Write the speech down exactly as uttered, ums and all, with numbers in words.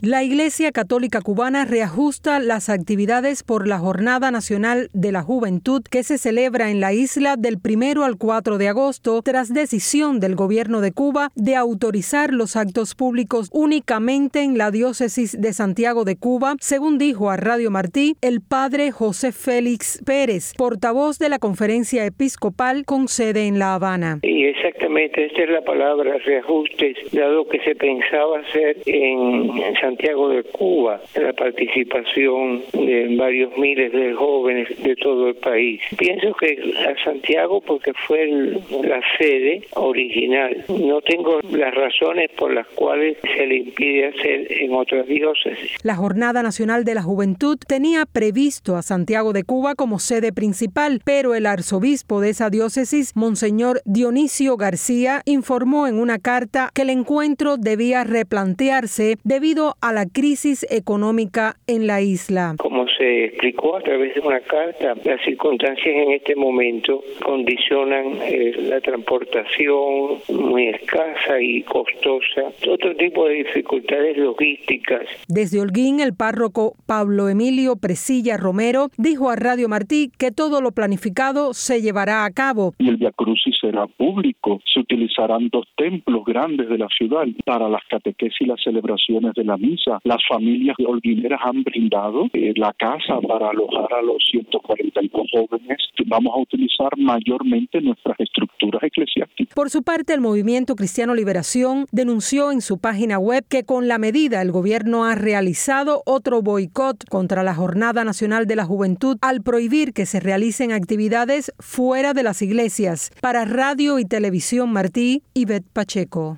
La Iglesia Católica Cubana reajusta las actividades por la Jornada Nacional de la Juventud que se celebra en la isla del primero al cuatro de agosto tras decisión del gobierno de Cuba de autorizar los actos públicos únicamente en la diócesis de Santiago de Cuba, según dijo a Radio Martí el padre José Félix Pérez, portavoz de la Conferencia Episcopal con sede en La Habana. Y exactamente esta es la palabra, reajustes, dado que se pensaba hacer en Santiago de Cuba la participación de varios miles de jóvenes de todo el país. Pienso que a Santiago porque fue el, la sede original. No tengo las razones por las cuales se le impide hacer en otras diócesis. La Jornada Nacional de la Juventud tenía previsto a Santiago de Cuba como sede principal, pero el arzobispo de esa diócesis, Monseñor Dionisio García, informó en una carta que el encuentro debía replantearse debido a la crisis económica en la isla. Como se explicó a través de una carta, las circunstancias en este momento condicionan eh, la transportación muy escasa y costosa, otro tipo de dificultades logísticas. Desde Holguín, el párroco Pablo Emilio Presilla Romero dijo a Radio Martí que todo lo planificado se llevará a cabo. Y el viacrucis será público. Se utilizarán dos templos grandes de la ciudad para las catequesis y las celebraciones de la misa. Las familias holguineras han brindado eh, la casa para alojar a los ciento cuarenta y dos jóvenes. Vamos a utilizar mayormente nuestras estructuras eclesiásticas. Por su parte, el Movimiento Cristiano Liberación denunció en su página web que con la medida el gobierno ha realizado otro boicot contra la Jornada Nacional de la Juventud al prohibir que se realicen actividades fuera de las iglesias. Para Radio y Televisión Martí, Ivette Pacheco.